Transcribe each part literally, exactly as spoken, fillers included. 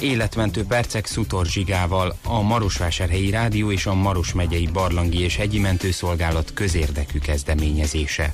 Életmentő percek Szutor Zsigával, a Marosvásárhelyi Rádió és a Maros megyei Barlangi és Hegyi Mentőszolgálat közérdekű kezdeményezése.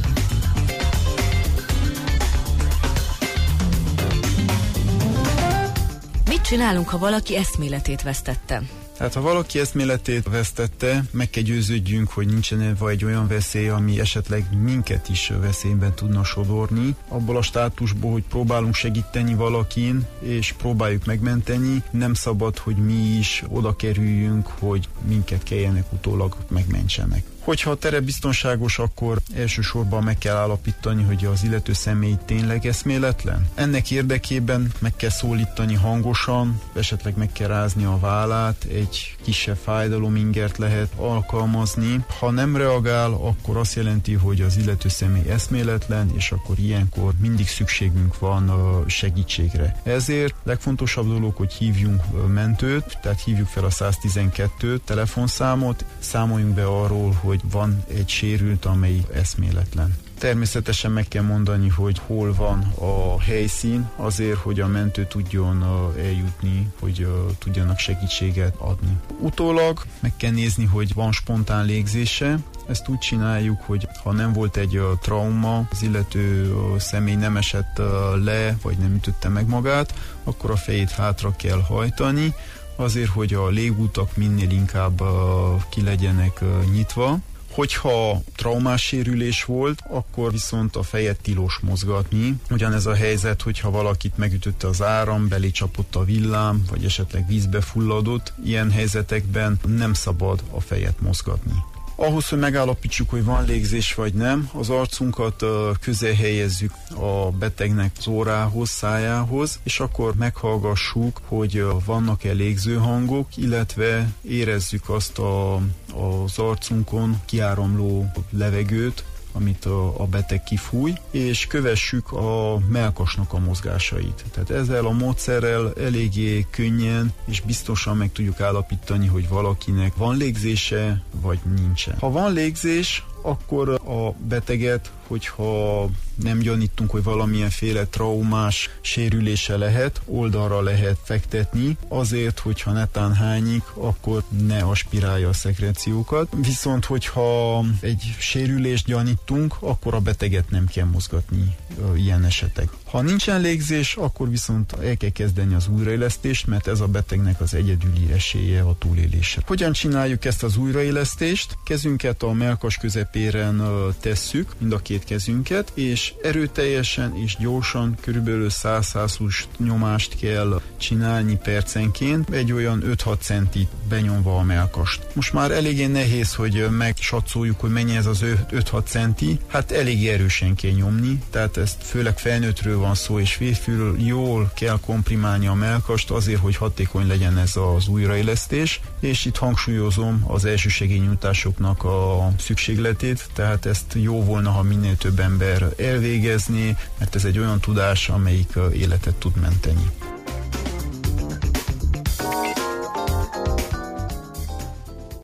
Mit csinálunk, ha valaki eszméletét vesztette? Hát ha valaki eszméletét vesztette, meg kell győződjünk, hogy nincsen egy olyan veszély, ami esetleg minket is veszélyben tudna sodorni. Abból a státusból, hogy próbálunk segíteni valakin, és próbáljuk megmenteni, nem szabad, hogy mi is oda kerüljünk, hogy minket kelljenek utólag megmentsenek. Hogyha a tere biztonságos, akkor elsősorban meg kell állapítani, hogy az illető személy tényleg eszméletlen. Ennek érdekében meg kell szólítani hangosan, esetleg meg kell rázni a vállát, egy kisebb fájdalomingert lehet alkalmazni. Ha nem reagál, akkor azt jelenti, hogy az illető személy eszméletlen, és akkor ilyenkor mindig szükségünk van a segítségre. Ezért legfontosabb dolog, hogy hívjunk mentőt, tehát hívjuk fel a száz tizenkettő telefonszámot, számoljunk be arról, hogy hogy van egy sérült, amely eszméletlen. Természetesen meg kell mondani, hogy hol van a helyszín, azért, hogy a mentő tudjon eljutni, hogy tudjanak segítséget adni. Utólag meg kell nézni, hogy van spontán légzése. Ezt úgy csináljuk, hogy ha nem volt egy trauma, az illető személy nem esett le, vagy nem ütötte meg magát, akkor a fejét hátra kell hajtani, azért, hogy a légútak minél inkább uh, ki legyenek uh, nyitva. Hogyha traumás sérülés volt, akkor viszont a fejet tilos mozgatni. Ugyanez a helyzet, hogyha valakit megütötte az áram, belé csapott a villám, vagy esetleg vízbe fulladott, ilyen helyzetekben nem szabad a fejet mozgatni. Ahhoz, hogy megállapítsuk, hogy van légzés vagy nem, az arcunkat közel helyezzük a betegnek az órához, szájához, és akkor meghallgassuk, hogy vannak-e légzőhangok, illetve érezzük azt a, az arcunkon kiáramló levegőt, amit a, a beteg kifúj, és kövessük a mellkasnak a mozgásait. Tehát ezzel a módszerrel eléggé könnyen és biztosan meg tudjuk állapítani, hogy valakinek van légzése, vagy nincsen. Ha van légzés, akkor a beteget, hogyha nem gyanítunk, hogy valamilyenféle traumás sérülése lehet, oldalra lehet fektetni, azért, hogyha netán hányik, akkor ne aspirálja a szekreciókat. Viszont, hogyha egy sérülést gyanítunk, akkor a beteget nem kell mozgatni ilyen esetek. Ha nincsen légzés, akkor viszont el kell kezdeni az újraélesztést, mert ez a betegnek az egyedüli esélye a túlélésre. Hogyan csináljuk ezt az újraélesztést? Kezünket a mellkas közepéren tesszük, mind a két kezünket, és erőteljesen és gyorsan, körülbelül száz-százhúsz nyomást kell csinálni percenként, egy olyan öt-hat centit benyomva a mellkast. Most már eléggé nehéz, hogy megsatszoljuk, hogy mennyi ez az öt-hat centi, hát elég erősen kell nyomni, tehát ezt főleg felnőttről van szó, és férfiről jól kell komprimálni a mellkast azért, hogy hatékony legyen ez az újraélesztés, és itt hangsúlyozom az elsősegélynyújtásoknak a szükségletét, tehát ezt jó volna, ha minél több ember elvégezni, mert ez egy olyan tudás, amelyik életet tud menteni.